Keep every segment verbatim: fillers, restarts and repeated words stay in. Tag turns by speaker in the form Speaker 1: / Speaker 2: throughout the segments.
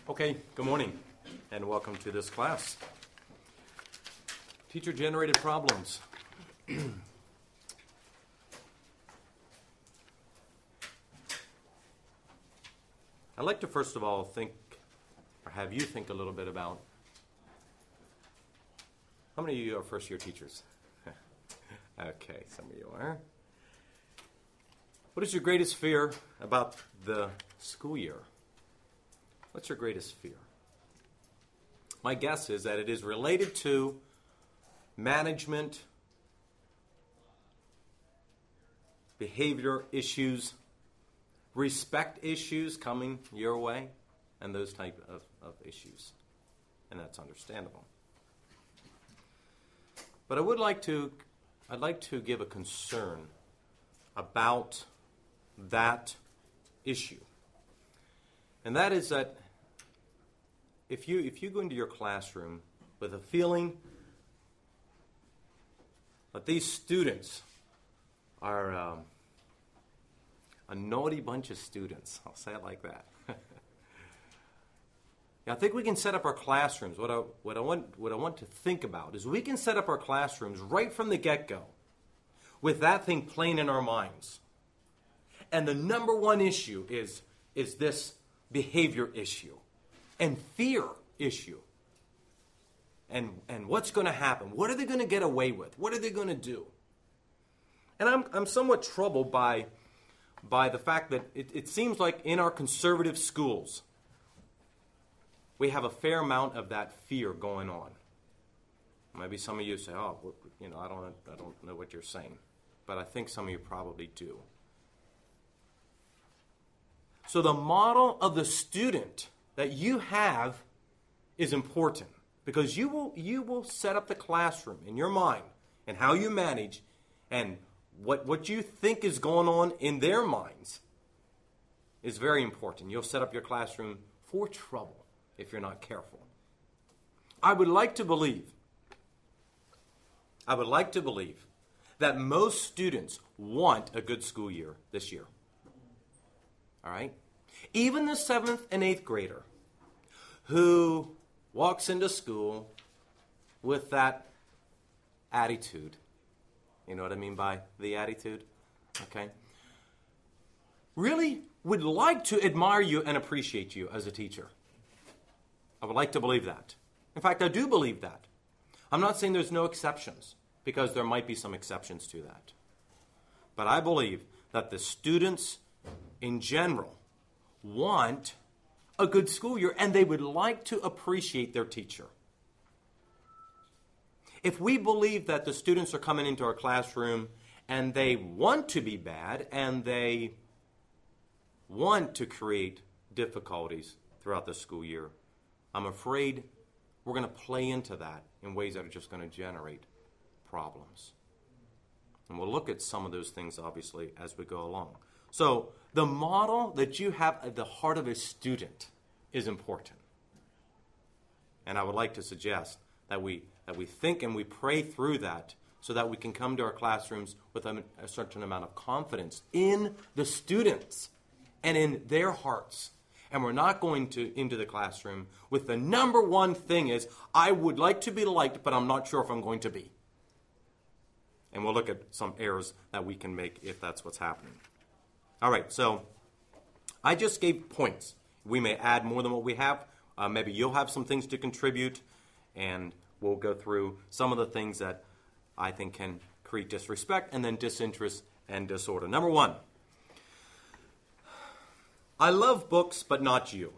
Speaker 1: Okay, good morning and welcome to this class. Teacher-generated problems. I'd like to first of all think, or have you think a little bit about, how many of you are first-year teachers? Okay, some of you are. What is your greatest fear about the school year? What's your greatest fear? My guess is that it is related to management, behavior issues, respect issues coming your way, and those type of, of issues. And that's understandable. But I would like to, I'd like to give a concern about that issue. And that is that if you if you go into your classroom with a feeling that these students are um, a naughty bunch of students, I'll say it like that. Yeah, I think we can set up our classrooms. What I what I want what I want to think about is we can set up our classrooms right from the get-go with that thing playing in our minds. And the number one issue is is this behavior issue and fear issue. And and what's going to happen? What are they going to get away with? What are they going to do? And I'm I'm somewhat troubled by by the fact that it, it seems like in our conservative schools we have a fair amount of that fear going on. Maybe some of you say, "Oh, you know, I don't I don't know what you're saying," but I think some of you probably do. So the model of the student that you have is important because you will you will set up the classroom in your mind and how you manage and what, what you think is going on in their minds is very important. You'll set up your classroom for trouble if you're not careful. I would like to believe, I would like to believe that most students want a good school year this year. All right? Even the seventh and eighth grader who walks into school with that attitude, you know what I mean by the attitude? Okay? Really would like to admire you and appreciate you as a teacher. I would like to believe that. In fact, I do believe that. I'm not saying there's no exceptions, because there might be some exceptions to that. But I believe that the students in general want a good school year, and they would like to appreciate their teacher. If we believe that the students are coming into our classroom and they want to be bad and they want to create difficulties throughout the school year, I'm afraid we're going to play into that in ways that are just going to generate problems. And we'll look at some of those things, obviously, as we go along. So the model that you have at the heart of a student is important. And I would like to suggest that we that we think and we pray through that so that we can come to our classrooms with a, a certain amount of confidence in the students and in their hearts. And we're not going to into the classroom with the number one thing is, I would like to be liked, but I'm not sure if I'm going to be. And we'll look at some errors that we can make if that's what's happening. All right, so I just gave points. We may add more than what we have. Uh, maybe you'll have some things to contribute, and we'll go through some of the things that I think can create disrespect and then disinterest and disorder. Number one, I love books, but not you.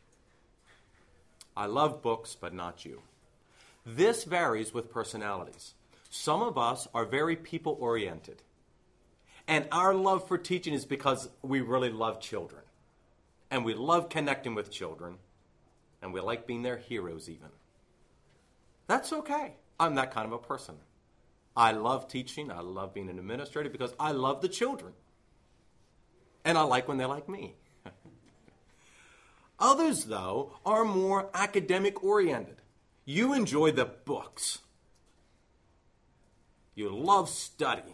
Speaker 1: I love books, but not you. This varies with personalities. Some of us are very people-oriented. And our love for teaching is because we really love children. And we love connecting with children. And we like being their heroes even. That's okay. I'm that kind of a person. I love teaching. I love being an administrator because I love the children. And I like when they like me. Others, though, are more academic-oriented. You enjoy the books. You love study.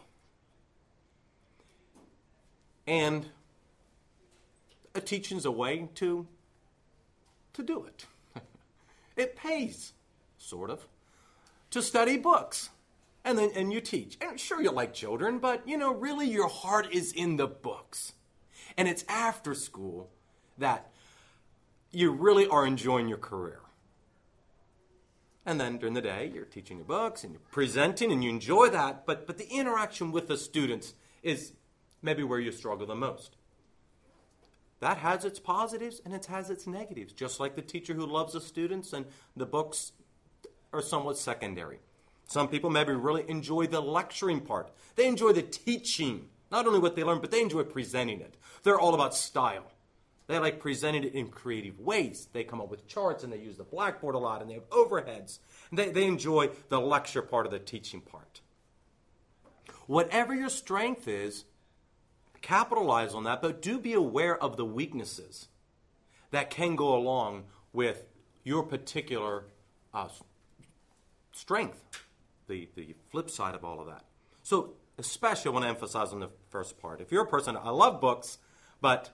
Speaker 1: And a teaching's a way to to do it. It pays, sort of, to study books. And then and you teach. And sure, you like children, but, you know, really your heart is in the books. And it's after school that you really are enjoying your career. And then during the day, you're teaching your books and you're presenting and you enjoy that. But, but the interaction with the students is maybe where you struggle the most. That has its positives and it has its negatives, just like the teacher who loves the students and the books are somewhat secondary. Some people maybe really enjoy the lecturing part. They enjoy the teaching, not only what they learn, but they enjoy presenting it. They're all about style. They like presenting it in creative ways. They come up with charts and they use the blackboard a lot and they have overheads. And they, they enjoy the lecture part of the teaching part. Whatever your strength is, capitalize on that, but do be aware of the weaknesses that can go along with your particular uh, strength, the, the flip side of all of that. So especially I want to emphasize on the first part. If you're a person, I love books, but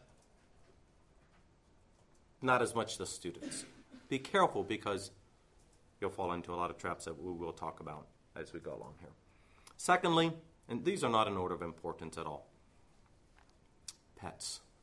Speaker 1: not as much the students. Be careful because you'll fall into a lot of traps that we will talk about as we go along here. Secondly, and these are not in order of importance at all, pets.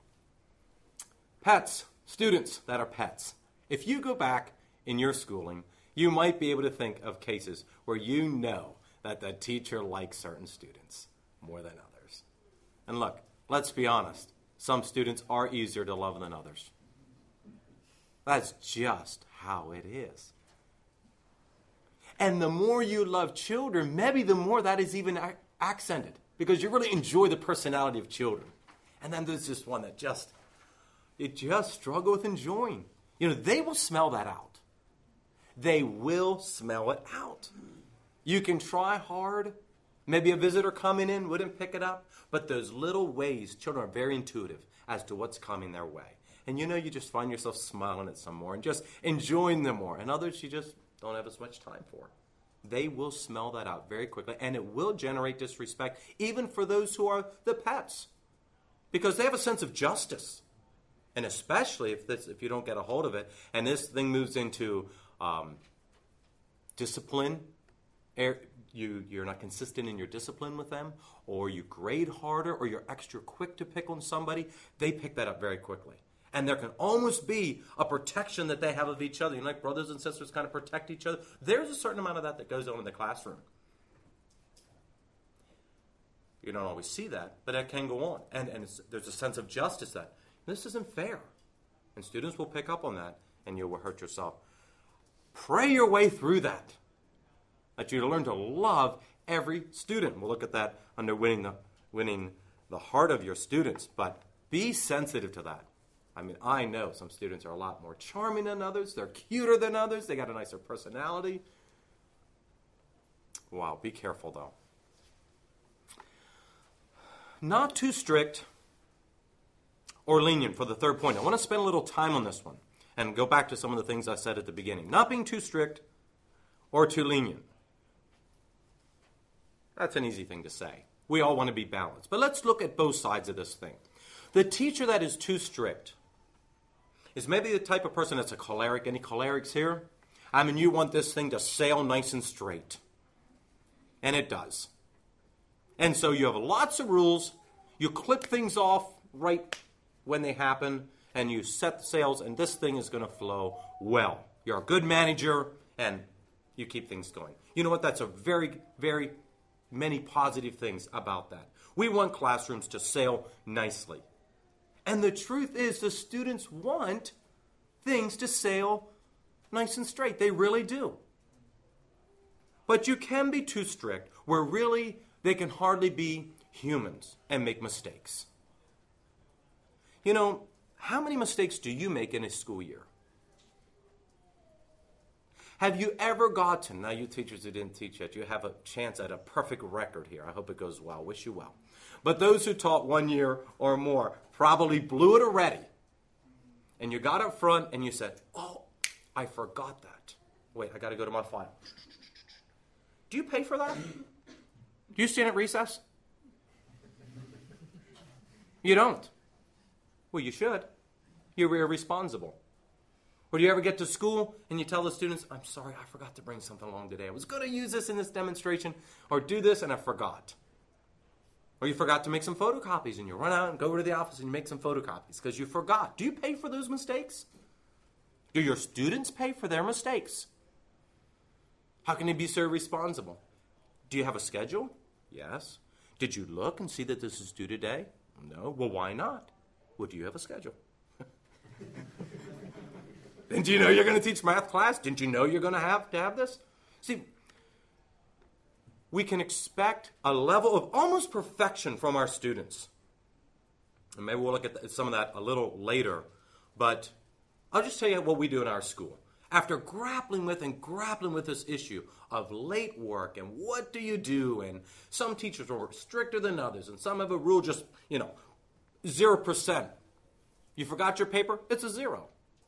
Speaker 1: Pets, students that are pets. If you go back in your schooling, you might be able to think of cases where you know that the teacher likes certain students more than others. And look, let's be honest, some students are easier to love than others. That's just how it is. And the more you love children, maybe the more that is even ac- accented because you really enjoy the personality of children. And then there's this one that just, you just struggle with enjoying. You know, they will smell that out. They will smell it out. You can try hard. Maybe a visitor coming in wouldn't pick it up. But those little ways, children are very intuitive as to what's coming their way. And you know, you just find yourself smiling at some more and just enjoying them more. And others you just don't have as much time for. They will smell that out very quickly. And it will generate disrespect, even for those who are the pets. Because they have a sense of justice. And especially if this, if you don't get a hold of it, and this thing moves into um, discipline, er, you, you're not consistent in your discipline with them, or you grade harder, or you're extra quick to pick on somebody, they pick that up very quickly. And there can almost be a protection that they have of each other. You know, like brothers and sisters kind of protect each other. There's a certain amount of that that goes on in the classroom. You don't always see that, but that can go on. And, and it's, there's a sense of justice that this isn't fair. And students will pick up on that, and you will hurt yourself. Pray your way through that. That you learn to love every student. We'll look at that under winning the, winning the heart of your students. But be sensitive to that. I mean, I know some students are a lot more charming than others. They're cuter than others. They got a nicer personality. Wow, be careful, though. Not too strict or lenient for the third point. I want to spend a little time on this one and go back to some of the things I said at the beginning. Not being too strict or too lenient. That's an easy thing to say. We all want to be balanced. But let's look at both sides of this thing. The teacher that is too strict is maybe the type of person that's a choleric. Any cholerics here? I mean, you want this thing to sail nice and straight. And it does. And so you have lots of rules. You clip things off right when they happen. And you set the sails. And this thing is going to flow well. You're a good manager. And you keep things going. You know what? That's a very, very many positive things about that. We want classrooms to sail nicely. And the truth is, the students want things to sail nice and straight. They really do. But you can be too strict, where really they can hardly be humans and make mistakes. You know, how many mistakes do you make in a school year? Have you ever gotten, now you teachers who didn't teach yet, you have a chance at a perfect record here. I hope it goes well. Wish you well. But those who taught one year or more probably blew it already. And you got up front and you said, oh, I forgot that. Wait, I got to go to my file. Do you pay for that? Do you stand at recess? You don't. Well, you should. You're irresponsible. Or do you ever get to school and you tell the students, I'm sorry, I forgot to bring something along today. I was going to use this in this demonstration or do this and I forgot. Or you forgot to make some photocopies and you run out and go over to the office and you make some photocopies because you forgot. Do you pay for those mistakes? Do your students pay for their mistakes? How can you be so responsible? Do you have a schedule? Yes. Did you look and see that this is due today? No. Well, why not? Well, do you have a schedule? Didn't you know you're going to teach math class? Didn't you know you're going to have to have this? See, we can expect a level of almost perfection from our students. And maybe we'll look at some of that a little later. But I'll just tell you what we do in our school. After grappling with and grappling with this issue of late work and what do you do, and some teachers are stricter than others, and some have a rule just, you know, zero percent. You forgot your paper? It's a zero.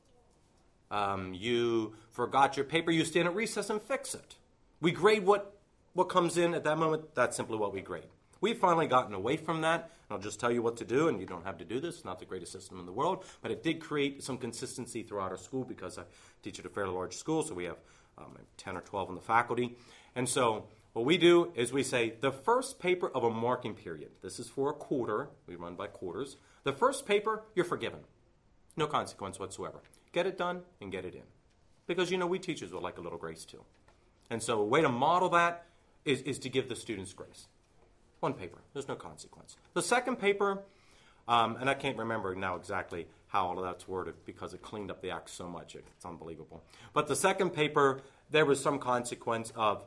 Speaker 1: Um, you forgot your paper, you stand at recess and fix it. We grade what, what comes in at that moment. That's simply what we grade. We've finally gotten away from that, and I'll just tell you what to do, and you don't have to do this. It's not the greatest system in the world, but it did create some consistency throughout our school because I teach at a fairly large school, so we have um, ten or twelve in the faculty. And so what we do is we say the first paper of a marking period, this is for a quarter, we run by quarters, the first paper, you're forgiven. No consequence whatsoever. Get it done and get it in. Because, you know, we teachers would like a little grace too. And so a way to model that is, is to give the students grace. One paper. There's no consequence. The second paper, um, and I can't remember now exactly how all of that's worded because it cleaned up the act so much. It's unbelievable. But the second paper, there was some consequence of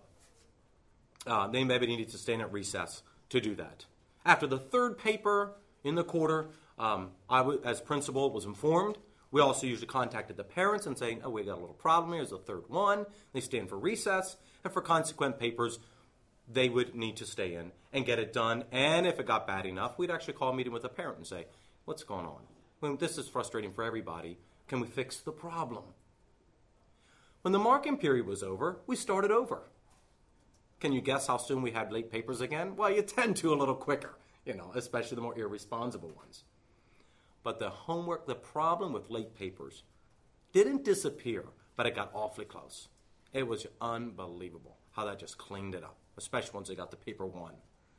Speaker 1: uh, they maybe needed to stand at recess to do that. After the third paper in the quarter, um, I, w- as principal, was informed. We also usually contacted the parents and saying, oh, we got a little problem here. Here's the third one. They stand for recess. And for consequent papers, they would need to stay in and get it done. And if it got bad enough, we'd actually call a meeting with the parent and say, what's going on? Well, this is frustrating for everybody. Can we fix the problem? When the marking period was over, we started over. Can you guess how soon we had late papers again? Well, you tend to a little quicker, you know, especially the more irresponsible ones. But the homework, the problem with late papers didn't disappear, but it got awfully close. It was unbelievable how that just cleaned it up, especially once they got the paper one.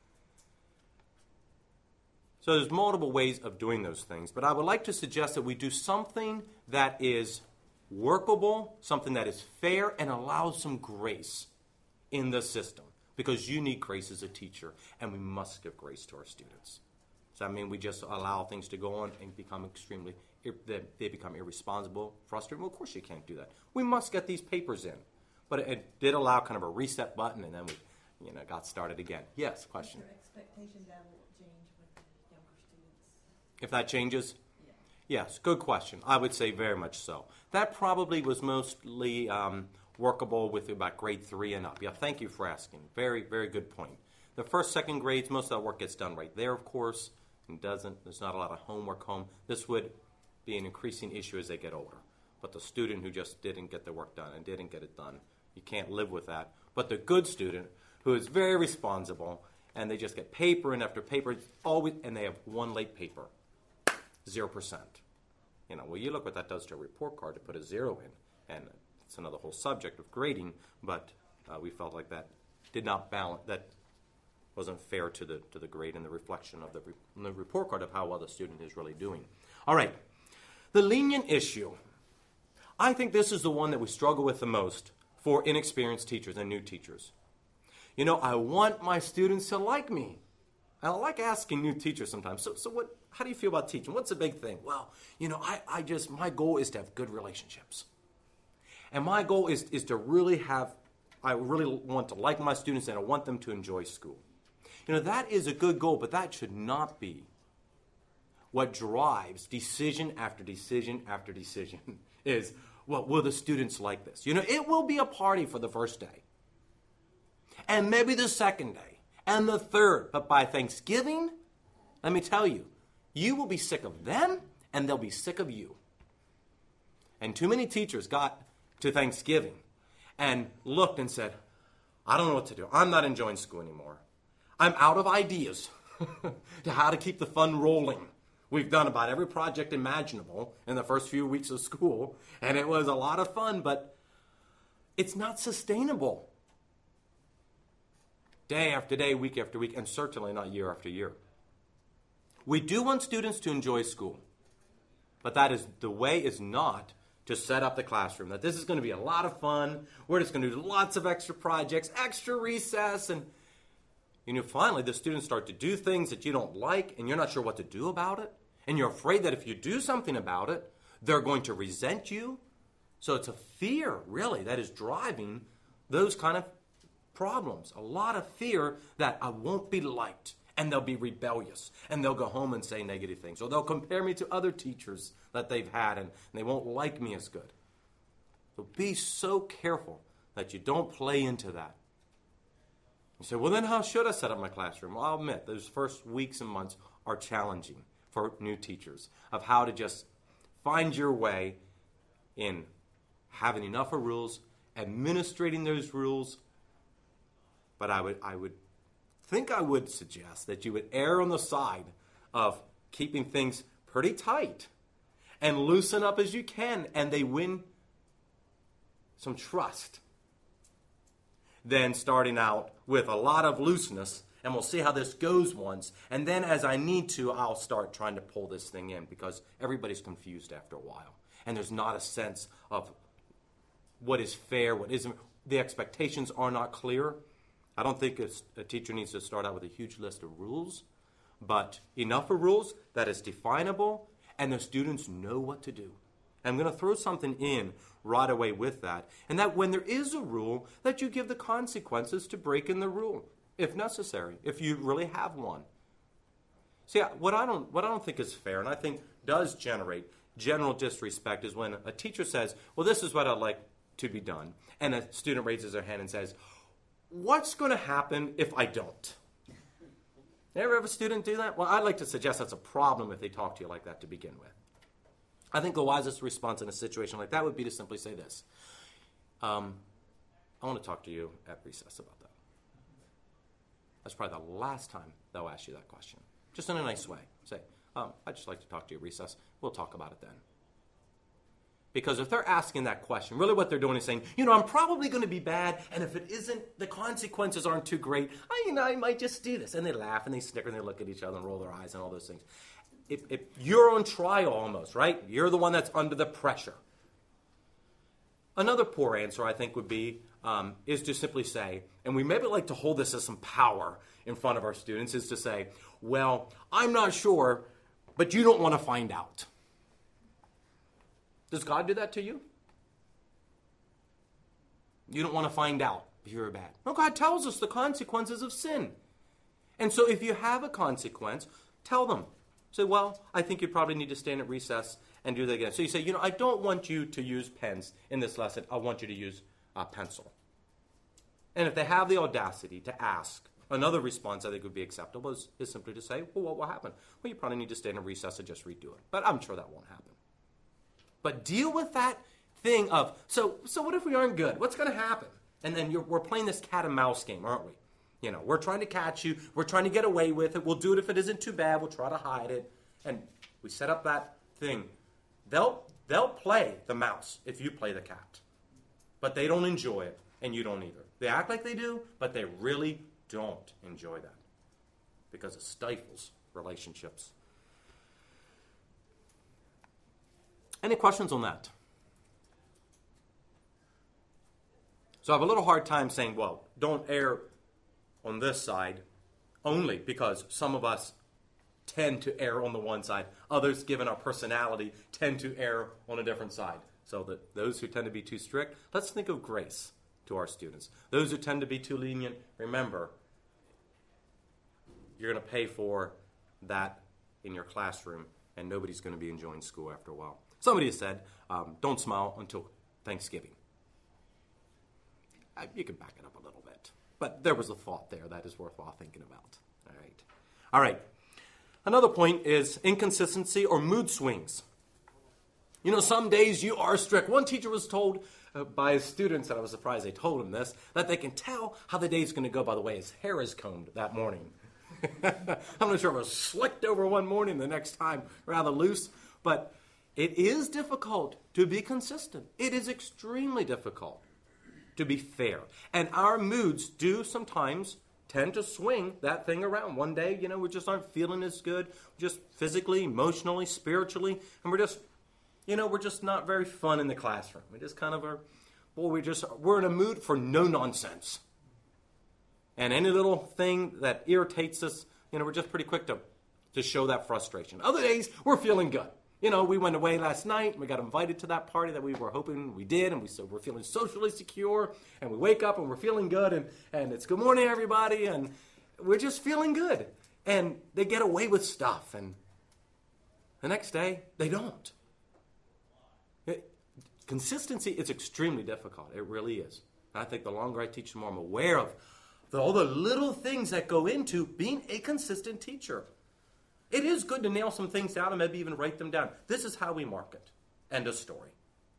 Speaker 1: So there's multiple ways of doing those things, but I would like to suggest that we do something that is workable, something that is fair, and allows some grace in the system, because you need grace as a teacher, and we must give grace to our students. Does that mean we just allow things to go on and become extremely, they become irresponsible, frustrated? Well, of course you can't do that. We must get these papers in. But it did allow kind of a reset button, and then we, you know, got started again. Yes, question?
Speaker 2: Your expectation that will change with the younger students?
Speaker 1: If that changes?
Speaker 2: Yeah.
Speaker 1: Yes, good question. I would say very much so. That probably was mostly um, workable with about grade three and up. Yeah, thank you for asking. Very, very good point. The first, second grades, most of that work gets done right there, of course, and doesn't. There's not a lot of homework home. This would be an increasing issue as they get older. But the student who just didn't get their work done and didn't get it done, you can't live with that. But the good student who is very responsible and they just get paper and after paper, always, and they have one late paper, zero percent. You know, well, you look what that does to a report card to put a zero in, and it's another whole subject of grading. But uh, we felt like that did not balance. That wasn't fair to the to the grade and the reflection of the, re- the report card of how well the student is really doing. All right, the lenient issue. I think this is the one that we struggle with the most for inexperienced teachers and new teachers. You know, I want my students to like me. I like asking new teachers sometimes, so so what? How do you feel about teaching? What's the big thing? Well, you know, I, I just, my goal is to have good relationships. And my goal is, is to really have, I really want to like my students and I want them to enjoy school. You know, that is a good goal, but that should not be what drives decision after decision after decision is, well, will the students like this? You know, it will be a party for the first day. And maybe the second day. And the third. But by Thanksgiving, let me tell you, you will be sick of them and they'll be sick of you. And too many teachers got to Thanksgiving and looked and said, I don't know what to do. I'm not enjoying school anymore. I'm out of ideas to how to keep the fun rolling. We've done about every project imaginable in the first few weeks of school, and it was a lot of fun, but it's not sustainable. Day after day, week after week, and certainly not year after year. We do want students to enjoy school, but that is the way is not to set up the classroom, that this is going to be a lot of fun, we're just going to do lots of extra projects, extra recess, and you know, finally the students start to do things that you don't like, and you're not sure what to do about it, and you're afraid that if you do something about it, they're going to resent you. So it's a fear, really, that is driving those kind of problems. A lot of fear that I won't be liked, and they'll be rebellious, and they'll go home and say negative things, or they'll compare me to other teachers that they've had, and, and they won't like me as good. So be so careful that you don't play into that. You say, well, then how should I set up my classroom? Well, I'll admit, those first weeks and months are challenging for new teachers, of how to just find your way in having enough of rules, administrating those rules. But I would, I would think I would suggest that you would err on the side of keeping things pretty tight and loosen up as you can, and they win some trust, than starting out with a lot of looseness, and we'll see how this goes once, and then as I need to, I'll start trying to pull this thing in, because everybody's confused after a while, and there's not a sense of what is fair, what isn't. The expectations are not clear. I don't think it's, a teacher needs to start out with a huge list of rules, but enough of rules that is definable and the students know what to do. I'm going to throw something in right away with that, and that when there is a rule, that you give the consequences to breaking the rule, if necessary, if you really have one. See, what I don't, what I don't think is fair, and I think does generate general disrespect, is when a teacher says, well, this is what I'd like to be done, and a student raises their hand and says, what's going to happen if I don't? Ever have a student do that? Well, I'd like to suggest that's a problem if they talk to you like that to begin with. I think the wisest response in a situation like that would be to simply say this. Um, I want to talk to you at recess about that. That's probably the last time they'll ask you that question. Just in a nice way. Say, um, I'd just like to talk to you at recess. We'll talk about it then. Because if they're asking that question, really what they're doing is saying, you know, I'm probably going to be bad, and if it isn't, the consequences aren't too great, I, you know, I might just do this. And they laugh, and they snicker, and they look at each other and roll their eyes and all those things. If, if you're on trial almost, right? You're the one that's under the pressure. Another poor answer, I think, would be, um, is to simply say, and we maybe like to hold this as some power in front of our students, is to say, well, I'm not sure, but you don't want to find out. Does God do that to you? You don't want to find out if you're bad. No, God tells us the consequences of sin. And so if you have a consequence, tell them. Say, well, I think you probably need to stand at recess and do that again. So you say, you know, I don't want you to use pens in this lesson. I want you to use a pencil. And if they have the audacity to ask, another response I think would be acceptable is, is simply to say, well, what will happen? Well, you probably need to stand at recess and just redo it. But I'm sure that won't happen. But deal with that thing of, so so what if we aren't good? What's going to happen? And then you're, we're playing this cat and mouse game, aren't we? You know, we're trying to catch you. We're trying to get away with it. We'll do it if it isn't too bad. We'll try to hide it. And we set up that thing. They'll, they'll play the mouse if you play the cat. But they don't enjoy it, and you don't either. They act like they do, but they really don't enjoy that because it stifles relationships. Any questions on that? So I have a little hard time saying, well, don't err on this side only because some of us tend to err on the one side. Others, given our personality, tend to err on a different side. So that those who tend to be too strict, let's think of grace to our students. Those who tend to be too lenient, remember, you're going to pay for that in your classroom, and nobody's going to be enjoying school after a while. Somebody has said, um, don't smile until Thanksgiving. Uh, you can back it up a little bit. But there was a thought there that is worthwhile thinking about. All right. All right. Another point is inconsistency or mood swings. You know, some days you are strict. One teacher was told uh, by his students, and I was surprised they told him this, that they can tell how the day is going to go by the way his hair is combed that morning. I'm not sure if it was slicked over one morning, the next time rather loose. But it is difficult to be consistent. It is extremely difficult to be fair. And our moods do sometimes tend to swing that thing around. One day, you know, we just aren't feeling as good, just physically, emotionally, spiritually, and we're just, you know, we're just not very fun in the classroom. We just kind of are, boy, we just, we're in a mood for no nonsense. And any little thing that irritates us, you know, we're just pretty quick to, to show that frustration. Other days, we're feeling good. You know, we went away last night, and we got invited to that party that we were hoping we did, and we so we're feeling socially secure, and we wake up and we're feeling good, and, and it's good morning, everybody, and we're just feeling good. And they get away with stuff, and the next day, they don't. It, consistency is extremely difficult. It really is. I think the longer I teach, the more I'm aware of the, all the little things that go into being a consistent teacher. It is good to nail some things down and maybe even write them down. This is how we market. End of story.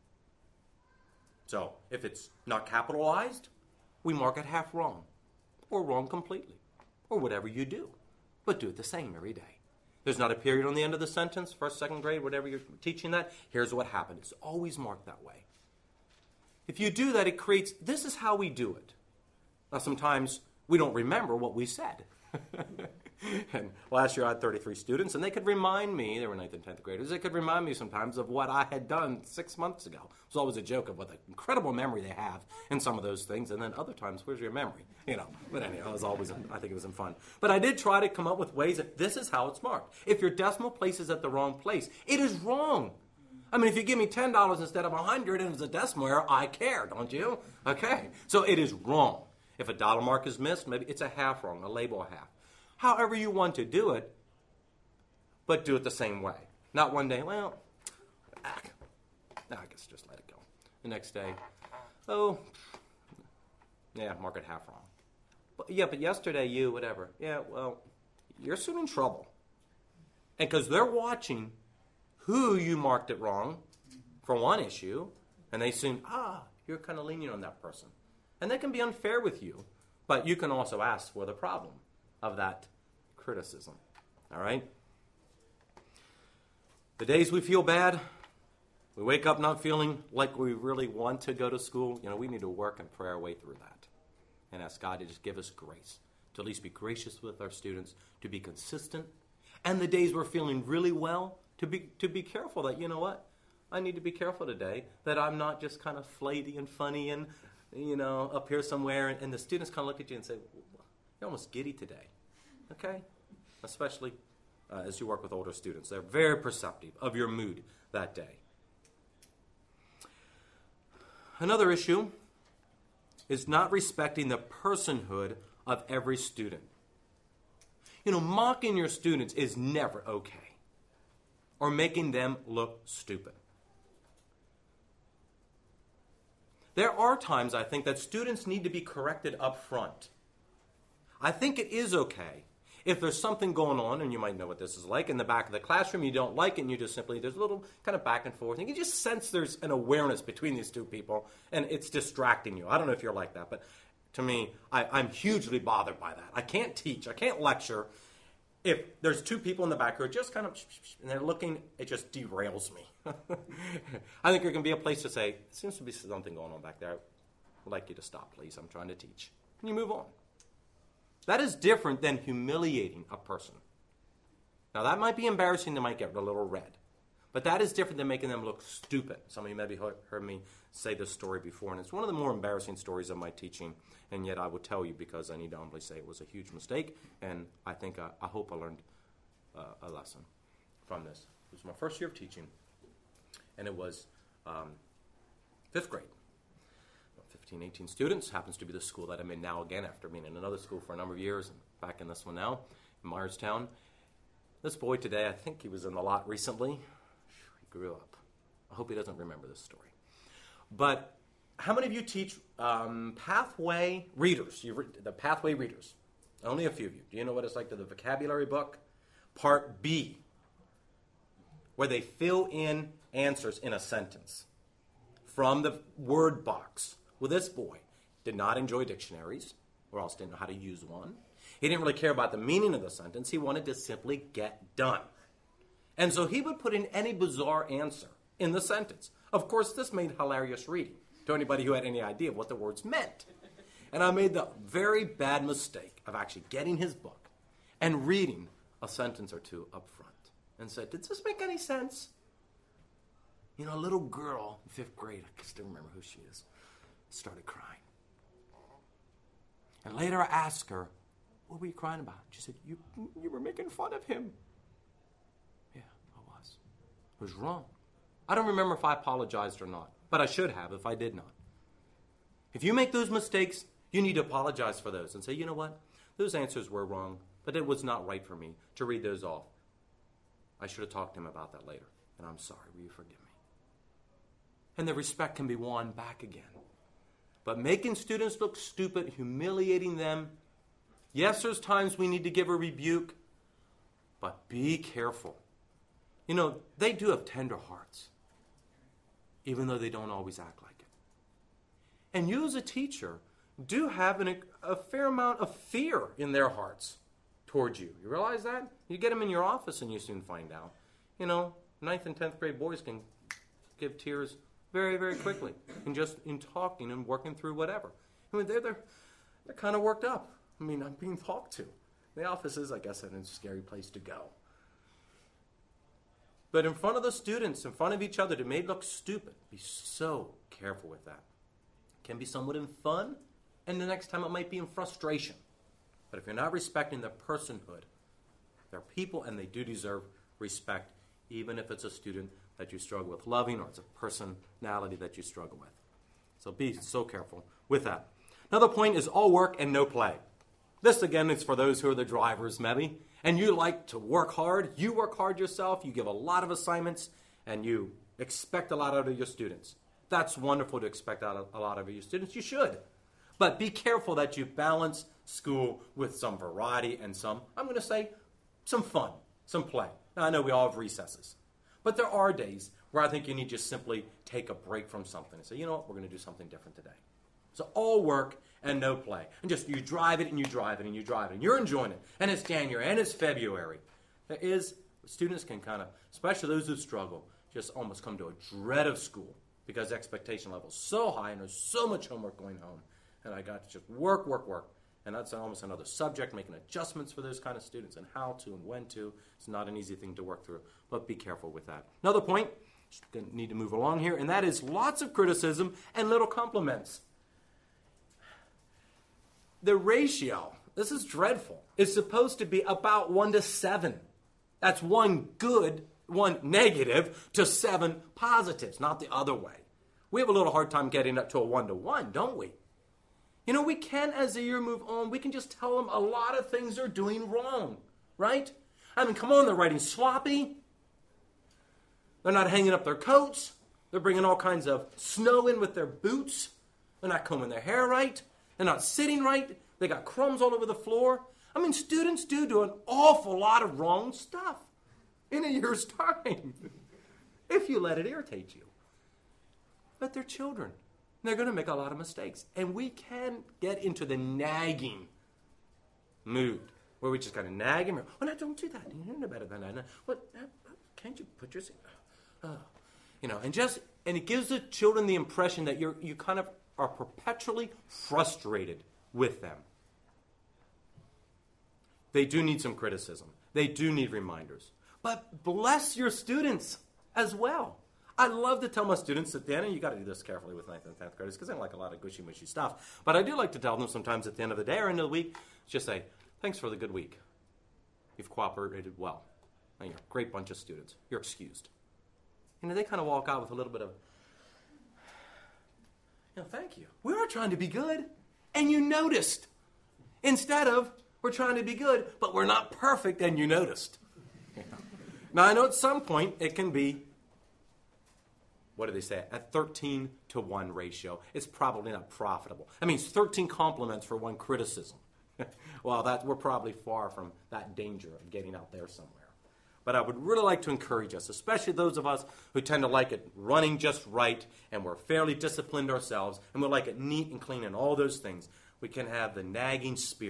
Speaker 1: So, if it's not capitalized, we mark it half wrong. Or wrong completely. Or whatever you do. But do it the same every day. There's not a period on the end of the sentence, first, second grade, whatever you're teaching that. Here's what happened. It's always marked that way. If you do that, it creates, this is how we do it. Now, sometimes we don't remember what we said. And last year I had thirty-three students, and they could remind me, they were ninth and tenth graders, they could remind me sometimes of what I had done six months ago. It was always a joke of what the incredible memory they have in some of those things, and then other times, where's your memory? You know, but anyhow, it was always, I think it was in fun. But I did try to come up with ways that this is how it's marked. If your decimal place is at the wrong place, it is wrong. I mean, if you give me ten dollars instead of one hundred and it's a decimal error, I care, don't you? Okay, so it is wrong. If a dollar mark is missed, maybe it's a half wrong, a label a half. However you want to do it, but do it the same way. Not one day, well, ah, no, I guess just let it go. The next day, oh, yeah, mark it half wrong. But, yeah, but yesterday you, whatever. Yeah, well, you're soon in trouble. And because they're watching who you marked it wrong for one issue, and they assume, ah, you're kind of lenient on that person. And they can be unfair with you, but you can also ask for the problem of that criticism. All right? The days we feel bad, we wake up not feeling like we really want to go to school, you know, we need to work and pray our way through that and ask God to just give us grace, to at least be gracious with our students, to be consistent. And the days we're feeling really well, to be to be careful that, you know what, I need to be careful today that I'm not just kind of flighty and funny and, you know, up here somewhere, and, and the students kind of look at you and say, you're almost giddy today. Okay? Especially uh, as you work with older students. They're very perceptive of your mood that day. Another issue is not respecting the personhood of every student. You know, mocking your students is never okay. Or making them look stupid. There are times, I think, that students need to be corrected up front. I think it is okay if there's something going on, and you might know what this is like, in the back of the classroom, you don't like it, and you just simply, there's a little kind of back and forth, and you just sense there's an awareness between these two people, and it's distracting you. I don't know if you're like that, but to me, I, I'm hugely bothered by that. I can't teach, I can't lecture if there's two people in the back who are just kind of, and they're looking, it just derails me. I think there can be a place to say, there seems to be something going on back there. I'd like you to stop, please. I'm trying to teach. And you move on. That is different than humiliating a person. Now, that might be embarrassing. They might get a little red. But that is different than making them look stupid. Some of you maybe heard me say this story before, and it's one of the more embarrassing stories of my teaching, and yet I will tell you because I need to humbly say it was a huge mistake, and I think, I, I hope I learned uh, a lesson from this. It was my first year of teaching, and it was um, fifth grade. fifteen, eighteen students, happens to be the school that I'm in now again after being in another school for a number of years and back in this one now, in Myerstown. This boy today, I think he was in the lot recently. He grew up. I hope he doesn't remember this story. But how many of you teach um, pathway readers? You've re- the pathway readers. Only a few of you. Do you know what it's like to the vocabulary book? Part B, where they fill in answers in a sentence from the word box. Well, this boy did not enjoy dictionaries, or else didn't know how to use one. He didn't really care about the meaning of the sentence. He wanted to simply get done. And so he would put in any bizarre answer in the sentence. Of course, this made hilarious reading to anybody who had any idea what the words meant. And I made the very bad mistake of actually getting his book and reading a sentence or two up front and said, did this make any sense? You know, a little girl in fifth grade, I still remember who she is, started crying. And later I asked her, what were you crying about? She said, you, you were making fun of him. Yeah, I was. I was wrong. I don't remember if I apologized or not, but I should have if I did not. If you make those mistakes, you need to apologize for those and say, you know what? Those answers were wrong, but it was not right for me to read those off. I should have talked to him about that later, and I'm sorry. Will you forgive me? And the respect can be won back again. But making students look stupid, humiliating them, yes, there's times we need to give a rebuke, but be careful. You know, they do have tender hearts, even though they don't always act like it. And you as a teacher do have an, a fair amount of fear in their hearts towards you. You realize that? You get them in your office and you soon find out. You know, ninth and tenth grade boys can give tears very, very quickly, and just in talking and working through whatever. I mean, they're, they're, they're kind of worked up. I mean, I'm being talked to. The office is, I guess, a scary place to go. But in front of the students, in front of each other, to make look stupid, be so careful with that. It can be somewhat in fun, and the next time it might be in frustration. But if you're not respecting their personhood, they're people and they do deserve respect, even if it's a student that you struggle with loving or it's a personality that you struggle with. So be so careful with that. Another point is all work and no play. This, again, is for those who are the drivers, maybe, and you like to work hard. You work hard yourself. You give a lot of assignments, and you expect a lot out of your students. That's wonderful to expect out of a lot of your students. You should. But be careful that you balance school with some variety and some, I'm going to say, some fun, some play. Now, I know we all have recesses. But there are days where I think you need to just simply take a break from something and say, you know what, we're going to do something different today. So all work and no play. And just you drive it and you drive it and you drive it. And you're enjoying it. And it's January and it's February. There is, students can kind of, especially those who struggle, just almost come to a dread of school because expectation level is so high and there's so much homework going home. And I got to just work, work, work. And that's almost another subject, making adjustments for those kind of students and how to and when to. It's not an easy thing to work through, but be careful with that. Another point, just gonna need to move along here, and that is lots of criticism and little compliments. The ratio, this is dreadful, is supposed to be about one to seven. That's one good, one negative to seven positives, not the other way. We have a little hard time getting up to a one to one, don't we? You know, we can, as the year move on, we can just tell them a lot of things they're doing wrong, right? I mean, come on, they're writing sloppy. They're not hanging up their coats. They're bringing all kinds of snow in with their boots. They're not combing their hair right. They're not sitting right. They got crumbs all over the floor. I mean, students do do an awful lot of wrong stuff in a year's time, if you let it irritate you. But they're children. They're going to make a lot of mistakes. And we can get into the nagging mood where we just kind of nag him. Oh, no, don't do that. You know better than that. What? Can't you put your... Oh. You know, and just... And it gives the children the impression that you're you kind of are perpetually frustrated with them. They do need some criticism. They do need reminders. But bless your students as well. I love to tell my students at the end, and you got to do this carefully with ninth and tenth graders because I don't like a lot of gushy-mushy stuff. But I do like to tell them sometimes at the end of the day or end of the week, just say, thanks for the good week. You've cooperated well. And you're a great bunch of students. You're excused. You know, they kind of walk out with a little bit of, you know, thank you. We are trying to be good, and you noticed. Instead of, we're trying to be good, but we're not perfect, and you noticed. You know? Now, I know at some point it can be, what do they say, at thirteen to one ratio. It's probably not profitable. I mean, it's thirteen compliments for one criticism. Well, that we're probably far from that danger of getting out there somewhere. But I would really like to encourage us, especially those of us who tend to like it running just right, and we're fairly disciplined ourselves, and we like it neat and clean and all those things. We can have the nagging spirit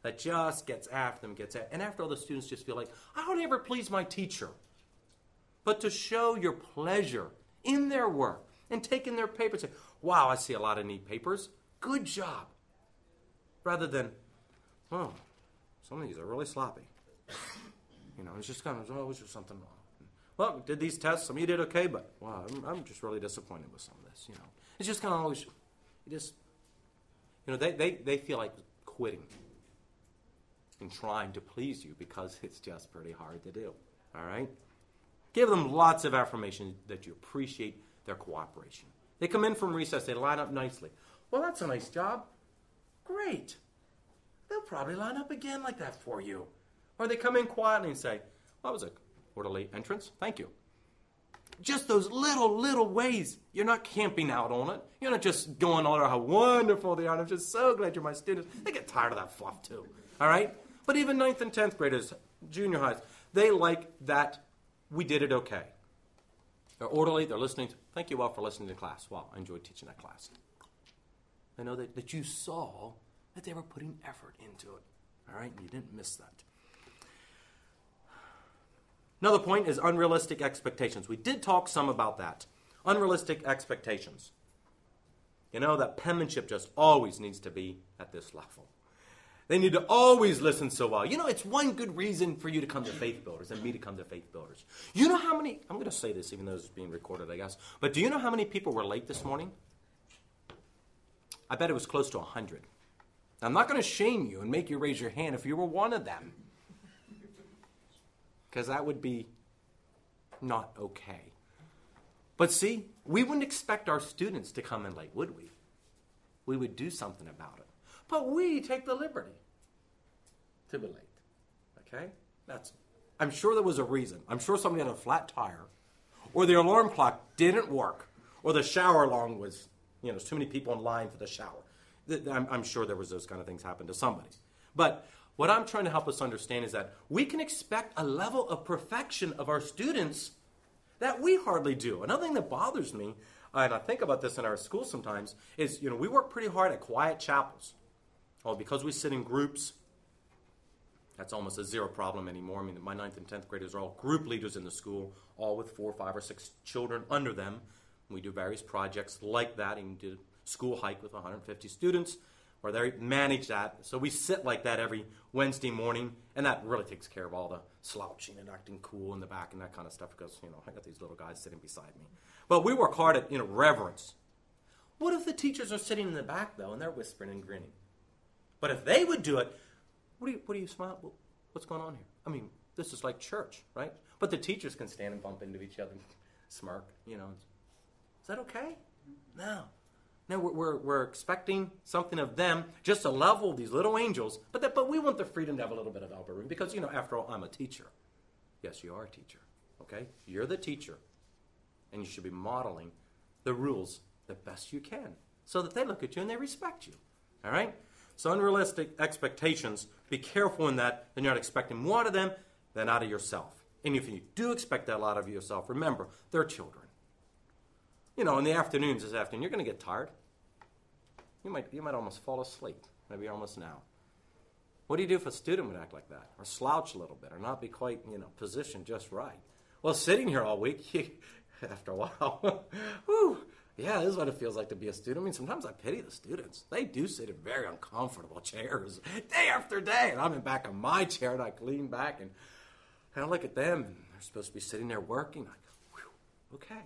Speaker 1: that just gets after them, gets after, and after all the students just feel like, I don't ever please my teacher. But to show your pleasure in their work and taking their papers and say, wow, I see a lot of neat papers. Good job. Rather than, oh, some of these are really sloppy. You know, it's just kind of, oh, it was just something wrong. Well, we did these tests. Some of you did okay, but wow, I'm, I'm just really disappointed with some of this. You know, it's just kind of always, you just, you know, they, they, they feel like quitting and trying to please you because it's just pretty hard to do. All right? Give them lots of affirmation that you appreciate their cooperation. They come in from recess. They line up nicely. Well, that's a nice job. Great. They'll probably line up again like that for you. Or they come in quietly and say, well, that was a orderly entrance. Thank you. Just those little, little ways. You're not camping out on it. You're not just going on how wonderful they are. I'm just so glad you're my students. They get tired of that fluff too. All right? But even ninth and tenth graders, junior highs, they like that we did it okay. They're orderly. They're listening. To, Thank you all for listening to class. Wow, I enjoyed teaching that class. They know that, that you saw that they were putting effort into it. All right? And you didn't miss that. Another point is unrealistic expectations. We did talk some about that. Unrealistic expectations. You know, that penmanship just always needs to be at this level. They need to always listen so well. You know, it's one good reason for you to come to Faith Builders and me to come to Faith Builders. You know how many, I'm going to say this even though this is being recorded, I guess, but do you know how many people were late this morning? I bet it was close to one hundred. I'm not going to shame you and make you raise your hand if you were one of them. Because that would be not okay. But see, we wouldn't expect our students to come in late, would we? We would do something about it. But we take the liberty to be late. Okay? That's. I'm sure there was a reason. I'm sure somebody had a flat tire, or the alarm clock didn't work, or the shower alarm was, you know, there's too many people in line for the shower. I'm, I'm sure there was those kind of things happen to somebody. But what I'm trying to help us understand is that we can expect a level of perfection of our students that we hardly do. Another thing that bothers me, and I think about this in our school sometimes, is, you know, we work pretty hard at quiet chapels. Well, because we sit in groups, that's almost a zero problem anymore. I mean, my ninth and tenth graders are all group leaders in the school, all with four, five, or six children under them. We do various projects like that, and did a school hike with one hundred fifty students, where they manage that. So we sit like that every Wednesday morning, and that really takes care of all the slouching and acting cool in the back and that kind of stuff because, you know, I got these little guys sitting beside me. But we work hard at, you know, reverence. What if the teachers are sitting in the back, though, and they're whispering and grinning? But if they would do it, what do you, what do you smile? What's going on here? I mean, this is like church, right? But the teachers can stand and bump into each other and smirk, you know. Is that okay? No. No, we're, we're, we're expecting something of them, just to level these little angels. But that, but we want the freedom to have a little bit of elbow room because, you know, after all, I'm a teacher. Yes, you are a teacher, okay? You're the teacher, and you should be modeling the rules the best you can so that they look at you and they respect you, all right? So unrealistic expectations, be careful in that, and you're not expecting more out of them than out of yourself. And if you do expect that a lot of yourself, remember, they're children. You know, in the afternoons this afternoon, you're going to get tired. You might you might almost fall asleep, maybe almost now. What do you do if a student would act like that, or slouch a little bit, or not be quite, you know, positioned just right? Well, sitting here all week, you, after a while, whew, yeah, this is what it feels like to be a student. I mean, sometimes I pity the students. They do sit in very uncomfortable chairs day after day, and I'm in back of my chair, and I lean back, and I look at them, and they're supposed to be sitting there working. I go, whew, okay.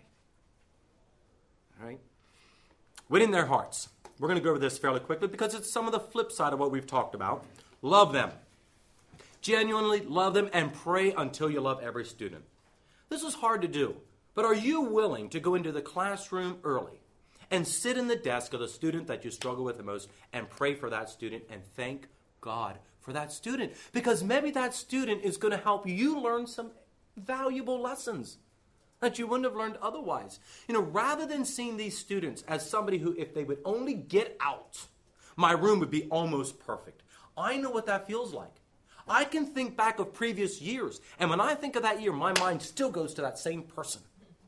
Speaker 1: All right? Winning their hearts. We're going to go over this fairly quickly because it's some of the flip side of what we've talked about. Love them. Genuinely love them and pray until you love every student. This is hard to do, but are you willing to go into the classroom early and sit in the desk of the student that you struggle with the most and pray for that student and thank God for that student? Because maybe that student is going to help you learn some valuable lessons that you wouldn't have learned otherwise. You know, rather than seeing these students as somebody who, if they would only get out, my room would be almost perfect. I know what that feels like. I can think back of previous years, and when I think of that year, my mind still goes to that same person.